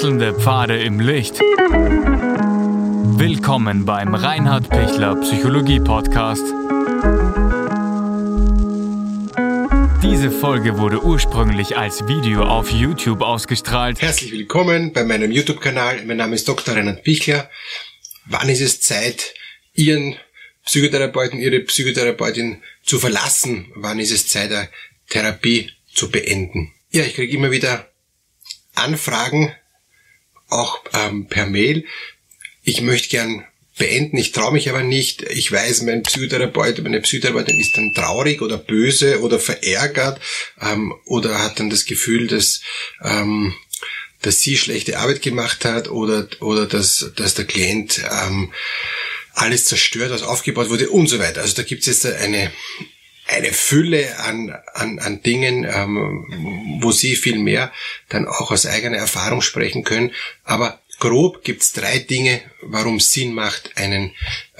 Wechselnde Pfade im Licht. Willkommen beim Reinhard Pichler Psychologie Podcast. Diese Folge wurde ursprünglich als Video auf YouTube ausgestrahlt. Herzlich willkommen bei meinem YouTube-Kanal. Mein Name ist Dr. Reinhard Pichler. Wann ist es Zeit, Ihren Psychotherapeuten, Ihre Psychotherapeutin zu verlassen? Wann ist es Zeit, eine Therapie zu beenden? Ja, ich kriege immer wieder Anfragen, auch per Mail. Ich möchte gern beenden, ich traue mich aber nicht. Ich weiß, mein Psychotherapeut, meine Psychotherapeutin ist dann traurig oder böse oder verärgert oder hat dann das Gefühl, dass sie schlechte Arbeit gemacht hat oder dass der Klient alles zerstört, was aufgebaut wurde und so weiter. Also da gibt es jetzt eine Fülle an Dingen, wo Sie viel mehr dann auch aus eigener Erfahrung sprechen können. Aber grob gibt es 3 Dinge, warum es Sinn macht, einen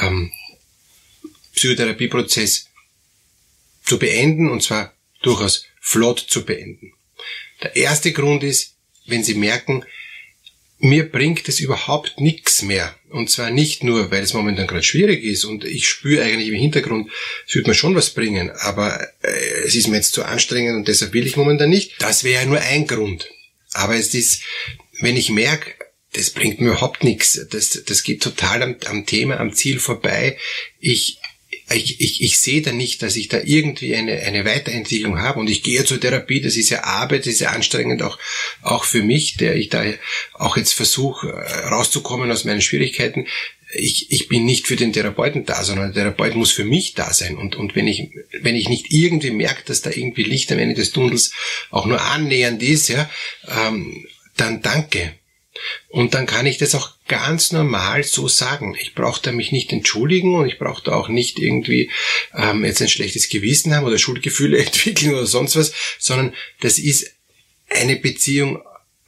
Psychotherapieprozess zu beenden, und zwar durchaus flott zu beenden. Der erste Grund ist, wenn Sie merken, mir bringt es überhaupt nichts mehr. Und zwar nicht nur, weil es momentan gerade schwierig ist und ich spüre eigentlich im Hintergrund, es wird mir schon was bringen, aber es ist mir jetzt zu anstrengend und deshalb will ich momentan nicht. Das wäre ja nur ein Grund. Aber es ist, wenn ich merke, das bringt mir überhaupt nichts, das geht total am Thema, am Ziel vorbei. Ich sehe da nicht, dass ich da irgendwie eine Weiterentwicklung habe, und ich gehe zur Therapie, das ist ja Arbeit, das ist ja anstrengend auch für mich, der ich da auch jetzt versuche rauszukommen aus meinen Schwierigkeiten. Ich bin nicht für den Therapeuten da, sondern der Therapeut muss für mich da sein, und wenn ich nicht irgendwie merke, dass da irgendwie Licht am Ende des Tunnels auch nur annähernd ist, ja, dann danke. Und dann kann ich das auch ganz normal so sagen. Ich brauche da mich nicht entschuldigen und ich brauche da auch nicht irgendwie jetzt ein schlechtes Gewissen haben oder Schuldgefühle entwickeln oder sonst was, sondern das ist eine Beziehung,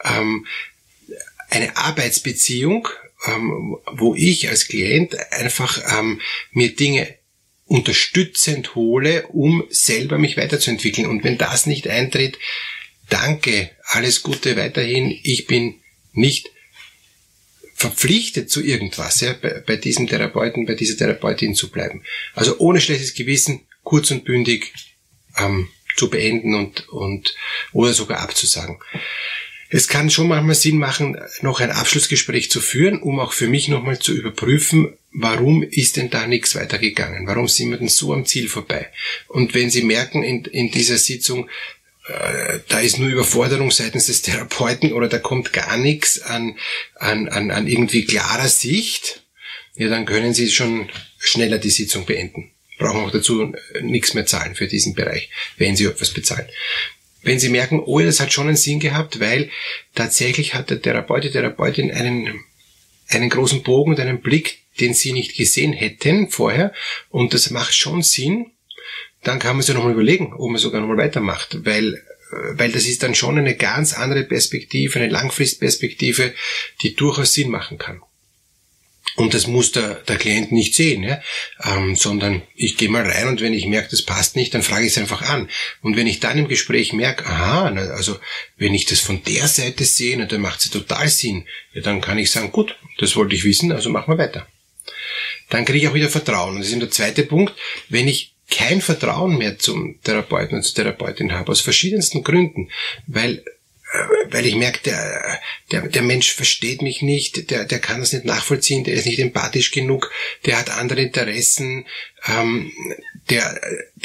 eine Arbeitsbeziehung, wo ich als Klient einfach mir Dinge unterstützend hole, um selber mich weiterzuentwickeln. Und wenn das nicht eintritt, danke, alles Gute weiterhin. Ich bin nicht verpflichtet zu irgendwas, ja, bei diesem Therapeuten, bei dieser Therapeutin zu bleiben. Also ohne schlechtes Gewissen, kurz und bündig zu beenden und oder sogar abzusagen. Es kann schon manchmal Sinn machen, noch ein Abschlussgespräch zu führen, um auch für mich nochmal zu überprüfen, warum ist denn da nichts weitergegangen? Warum sind wir denn so am Ziel vorbei? Und wenn Sie merken in dieser Sitzung, da ist nur Überforderung seitens des Therapeuten oder da kommt gar nichts an irgendwie klarer Sicht, ja, dann können Sie schon schneller die Sitzung beenden. Brauchen auch dazu nichts mehr zahlen für diesen Bereich, wenn Sie etwas bezahlen. Wenn Sie merken, oh, das hat schon einen Sinn gehabt, weil tatsächlich hat der Therapeut, die Therapeutin einen großen Bogen und einen Blick, den Sie nicht gesehen hätten vorher, und das macht schon Sinn, dann kann man sich nochmal überlegen, ob man sogar nochmal weitermacht, weil das ist dann schon eine ganz andere Perspektive, eine Langfristperspektive, die durchaus Sinn machen kann. Und das muss der Klient nicht sehen, ja? Sondern ich gehe mal rein und wenn ich merke, das passt nicht, dann frage ich es einfach an. Und wenn ich dann im Gespräch merke, also wenn ich das von der Seite sehe, dann macht es total Sinn, ja, dann kann ich sagen, gut, das wollte ich wissen, also machen wir weiter. Dann kriege ich auch wieder Vertrauen. Und das ist eben der zweite Punkt, wenn ich kein Vertrauen mehr zum Therapeuten und zur Therapeutin habe, aus verschiedensten Gründen, weil ich merke, der Mensch versteht mich nicht, der kann das nicht nachvollziehen, der ist nicht empathisch genug, der hat andere Interessen, der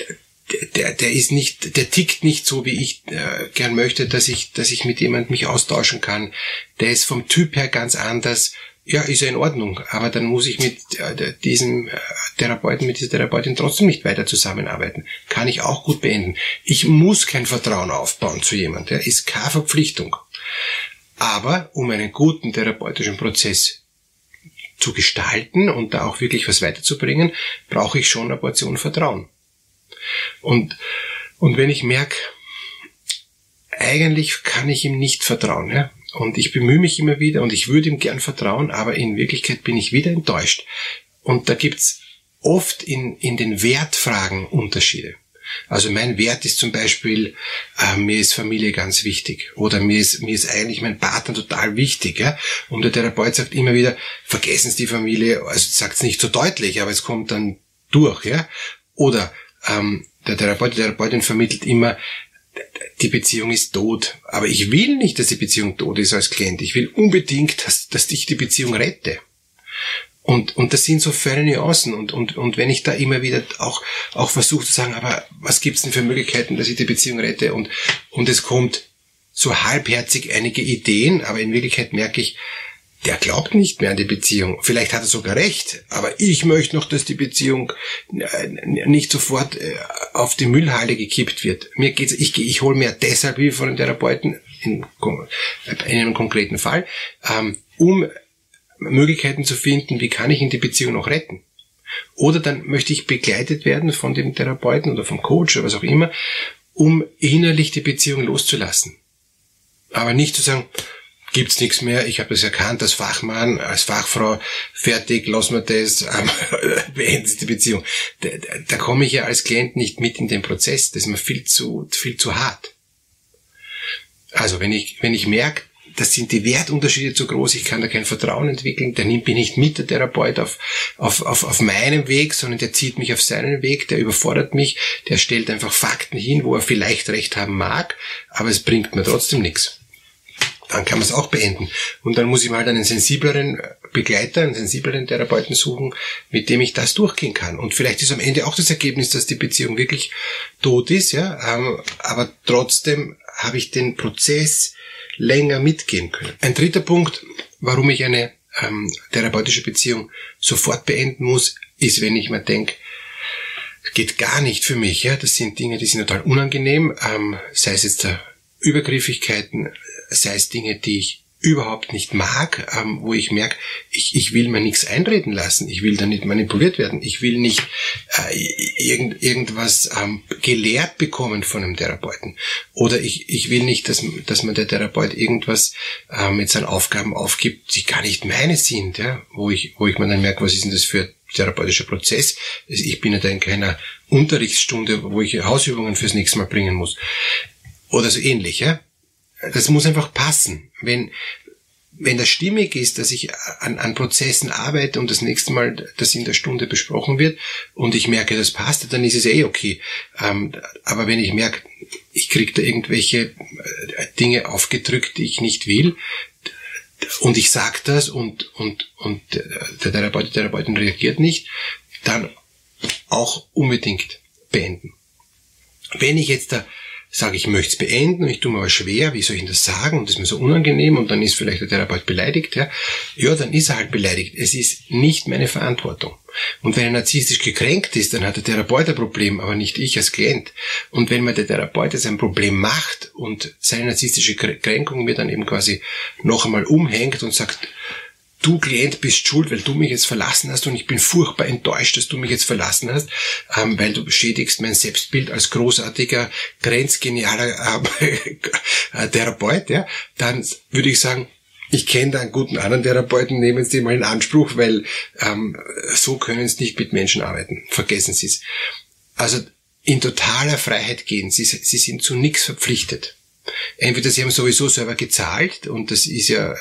tickt nicht so, wie ich gern möchte, dass ich mit jemandem mich austauschen kann, der ist vom Typ her ganz anders. Ja, ist ja in Ordnung, aber dann muss ich mit diesem Therapeuten, mit dieser Therapeutin trotzdem nicht weiter zusammenarbeiten. Kann ich auch gut beenden. Ich muss kein Vertrauen aufbauen zu jemandem, ist keine Verpflichtung. Aber um einen guten therapeutischen Prozess zu gestalten und da auch wirklich was weiterzubringen, brauche ich schon eine Portion Vertrauen. Und wenn ich merke, eigentlich kann ich ihm nicht vertrauen, ja, und ich bemühe mich immer wieder und ich würde ihm gern vertrauen, aber in Wirklichkeit bin ich wieder enttäuscht. Und da gibt's oft in den Wertfragen Unterschiede. Also mein Wert ist zum Beispiel, mir ist Familie ganz wichtig oder mir ist eigentlich mein Partner total wichtig. Ja? Und der Therapeut sagt immer wieder, vergessen Sie die Familie, also sagt es nicht so deutlich, aber es kommt dann durch. Ja? Oder der Therapeut, die Therapeutin vermittelt immer, die Beziehung ist tot. Aber ich will nicht, dass die Beziehung tot ist als Klient. Ich will unbedingt, dass ich die Beziehung rette. Und das sind so feine Nuancen. Und wenn ich da immer wieder auch versuche zu sagen, aber was gibt's denn für Möglichkeiten, dass ich die Beziehung rette? Und es kommt so halbherzig einige Ideen, aber in Wirklichkeit merke ich, der glaubt nicht mehr an die Beziehung. Vielleicht hat er sogar recht, aber ich möchte noch, dass die Beziehung nicht sofort auf die Müllhalde gekippt wird. Mir geht's, ich hole mir deshalb Hilfe von einem Therapeuten in einem konkreten Fall, um Möglichkeiten zu finden, wie kann ich in die Beziehung noch retten. Oder dann möchte ich begleitet werden von dem Therapeuten oder vom Coach oder was auch immer, um innerlich die Beziehung loszulassen. Aber nicht zu sagen, gibt's nichts mehr, ich habe das erkannt als Fachmann, als Fachfrau, fertig, lassen wir das, beenden Sie die Beziehung. Da komme ich ja als Klient nicht mit in den Prozess, das ist mir viel zu hart. Also wenn ich merke, das sind die Wertunterschiede zu groß, ich kann da kein Vertrauen entwickeln, dann bin ich mit der Therapeut auf meinem Weg, sondern der zieht mich auf seinen Weg, der überfordert mich, der stellt einfach Fakten hin, wo er vielleicht recht haben mag, aber es bringt mir trotzdem nichts. Dann kann man es auch beenden. Und dann muss ich mal einen sensibleren Begleiter, einen sensibleren Therapeuten suchen, mit dem ich das durchgehen kann. Und vielleicht ist am Ende auch das Ergebnis, dass die Beziehung wirklich tot ist, ja, aber trotzdem habe ich den Prozess länger mitgehen können. Ein dritter Punkt, warum ich eine therapeutische Beziehung sofort beenden muss, ist, wenn ich mir denke, geht gar nicht für mich. Ja, das sind Dinge, die sind total unangenehm, sei es jetzt Übergriffigkeiten, sei es Dinge, die ich überhaupt nicht mag, wo ich merke, ich will mir nichts einreden lassen, ich will da nicht manipuliert werden, ich will nicht irgendwas gelehrt bekommen von einem Therapeuten. Oder ich will nicht, dass mir der Therapeut irgendwas mit seinen Aufgaben aufgibt, die gar nicht meine sind, ja, wo ich mir dann merke, was ist denn das für ein therapeutischer Prozess? Ich bin ja da in keiner Unterrichtsstunde, wo ich Hausübungen fürs nächste Mal bringen muss. Oder so ähnlich, ja. Das muss einfach passen. Wenn das stimmig ist, dass ich an Prozessen arbeite und das nächste Mal das in der Stunde besprochen wird und ich merke, das passt, dann ist es okay. Aber wenn ich merke, ich kriege da irgendwelche Dinge aufgedrückt, die ich nicht will, und ich sage das und der Therapeut, die Therapeutin reagiert nicht, dann auch unbedingt beenden. Wenn ich jetzt da sage, ich möchte es beenden und ich tue mir aber schwer, wie soll ich denn das sagen und das ist mir so unangenehm und dann ist vielleicht der Therapeut beleidigt, ja, dann ist er halt beleidigt. Es ist nicht meine Verantwortung. Und wenn er narzisstisch gekränkt ist, dann hat der Therapeut ein Problem, aber nicht ich als Klient. Und wenn mir der Therapeut jetzt ein Problem macht und seine narzisstische Kränkung mir dann eben quasi noch einmal umhängt und sagt, du Klient bist schuld, weil du mich jetzt verlassen hast und ich bin furchtbar enttäuscht, dass du mich jetzt verlassen hast, weil du beschädigst mein Selbstbild als großartiger, grenzgenialer Therapeut, ja, dann würde ich sagen, ich kenne da einen guten anderen Therapeuten, nehmen Sie mal in Anspruch, weil so können Sie nicht mit Menschen arbeiten. Vergessen Sie es. Also in totaler Freiheit gehen. Sie sind zu nichts verpflichtet. Entweder Sie haben sowieso selber gezahlt und das ist ja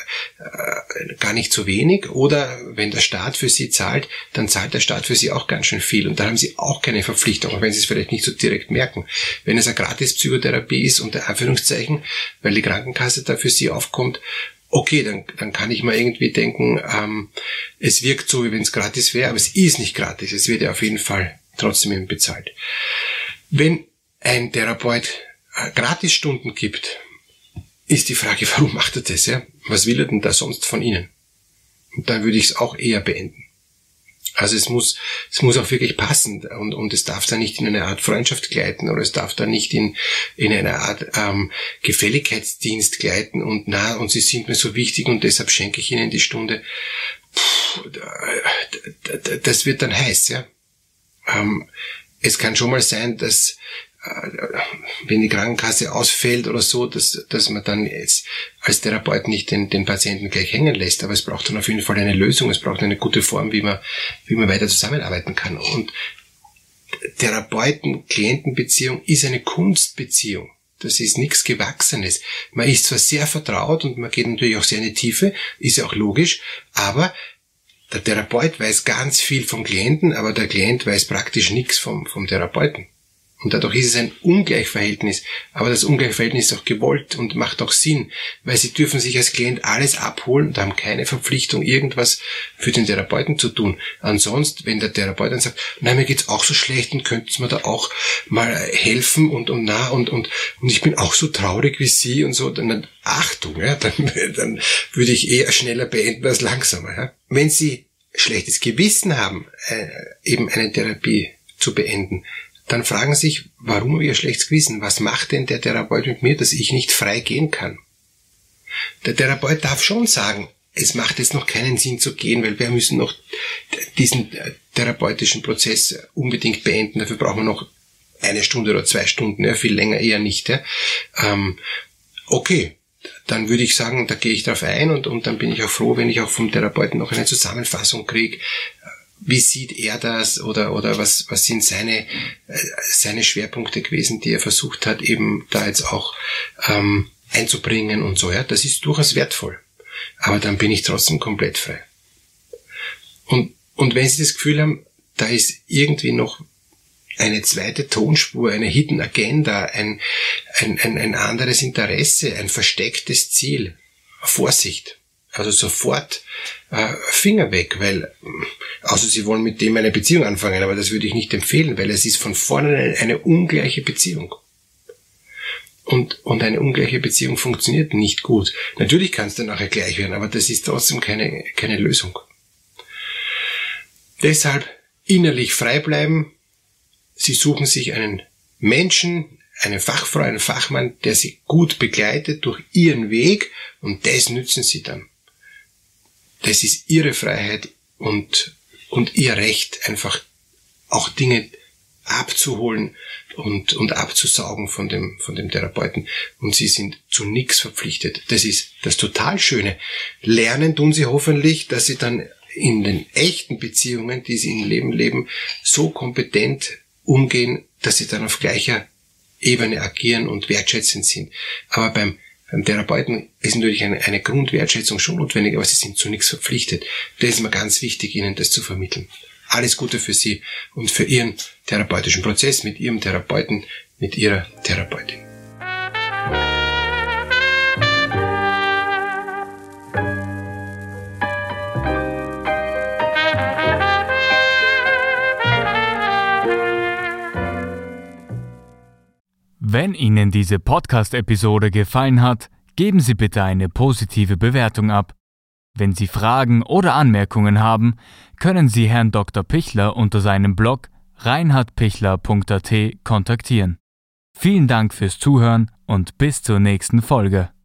gar nicht so wenig, oder wenn der Staat für Sie zahlt, dann zahlt der Staat für Sie auch ganz schön viel und da haben Sie auch keine Verpflichtung, auch wenn Sie es vielleicht nicht so direkt merken. Wenn es eine Gratis-Psychotherapie ist, unter Anführungszeichen, weil die Krankenkasse da für Sie aufkommt, okay, dann kann ich mal irgendwie denken, es wirkt so, wie wenn es gratis wäre, aber es ist nicht gratis, es wird ja auf jeden Fall trotzdem eben bezahlt. Wenn ein Therapeut Gratisstunden gibt, ist die Frage, warum macht er das? Ja? Was will er denn da sonst von Ihnen? Und da würde ich es auch eher beenden. Also es muss auch wirklich passen und es darf da nicht in eine Art Freundschaft gleiten oder es darf da nicht in eine Art Gefälligkeitsdienst gleiten und Sie sind mir so wichtig und deshalb schenke ich Ihnen die Stunde. Das wird dann heiß, ja. Es kann schon mal sein, dass wenn die Krankenkasse ausfällt oder so, dass man dann jetzt als Therapeut nicht den Patienten gleich hängen lässt, aber es braucht dann auf jeden Fall eine Lösung, es braucht eine gute Form, wie man weiter zusammenarbeiten kann. Und Therapeuten-Klienten-Beziehung ist eine Kunstbeziehung. Das ist nichts Gewachsenes. Man ist zwar sehr vertraut und man geht natürlich auch sehr in die Tiefe, ist ja auch logisch, aber der Therapeut weiß ganz viel vom Klienten, aber der Klient weiß praktisch nichts vom Therapeuten. Und dadurch ist es ein Ungleichverhältnis. Aber das Ungleichverhältnis ist auch gewollt und macht auch Sinn, weil sie dürfen sich als Klient alles abholen und haben keine Verpflichtung, irgendwas für den Therapeuten zu tun. Ansonsten, wenn der Therapeut dann sagt, nein, mir geht's auch so schlecht und könnten Sie mir da auch mal helfen und ich bin auch so traurig wie Sie und so, dann Achtung, ja, dann würde ich eher schneller beenden als langsamer. Ja. Wenn Sie schlechtes Gewissen haben, eben eine Therapie zu beenden, dann fragen sich, warum habe ich ein schlechtes Gewissen? Was macht denn der Therapeut mit mir, dass ich nicht frei gehen kann? Der Therapeut darf schon sagen, es macht jetzt noch keinen Sinn zu gehen, weil wir müssen noch diesen therapeutischen Prozess unbedingt beenden. Dafür brauchen wir noch 1 Stunde oder 2 Stunden, ja, viel länger eher nicht. Ja. Okay, dann würde ich sagen, da gehe ich drauf ein und dann bin ich auch froh, wenn ich auch vom Therapeuten noch eine Zusammenfassung kriege. Wie sieht er das oder was sind seine Schwerpunkte gewesen, die er versucht hat, eben da jetzt auch einzubringen und so, ja, das ist durchaus wertvoll. Aber dann bin ich trotzdem komplett frei. Und wenn Sie das Gefühl haben, da ist irgendwie noch eine zweite Tonspur, eine Hidden Agenda, ein anderes Interesse, ein verstecktes Ziel, Vorsicht. Also sofort Finger weg, weil, außer Sie wollen mit dem eine Beziehung anfangen, aber das würde ich nicht empfehlen, weil es ist von vornherein eine ungleiche Beziehung. Und eine ungleiche Beziehung funktioniert nicht gut. Natürlich kann es dann nachher gleich werden, aber das ist trotzdem keine Lösung. Deshalb innerlich frei bleiben. Sie suchen sich einen Menschen, eine Fachfrau, einen Fachmann, der Sie gut begleitet durch Ihren Weg und das nützen Sie dann. Das ist Ihre Freiheit und Ihr Recht, einfach auch Dinge abzuholen und abzusaugen von dem Therapeuten. Und Sie sind zu nichts verpflichtet. Das ist das total Schöne. Lernen tun Sie hoffentlich, dass Sie dann in den echten Beziehungen, die Sie im Leben leben, so kompetent umgehen, dass Sie dann auf gleicher Ebene agieren und wertschätzend sind. Aber beim Therapeuten ist natürlich eine Grundwertschätzung schon notwendig, aber Sie sind zu nichts verpflichtet. Das ist mir ganz wichtig, Ihnen das zu vermitteln. Alles Gute für Sie und für Ihren therapeutischen Prozess mit Ihrem Therapeuten, mit Ihrer Therapeutin. Wenn Ihnen diese Podcast-Episode gefallen hat, geben Sie bitte eine positive Bewertung ab. Wenn Sie Fragen oder Anmerkungen haben, können Sie Herrn Dr. Pichler unter seinem Blog reinhardpichler.at kontaktieren. Vielen Dank fürs Zuhören und bis zur nächsten Folge.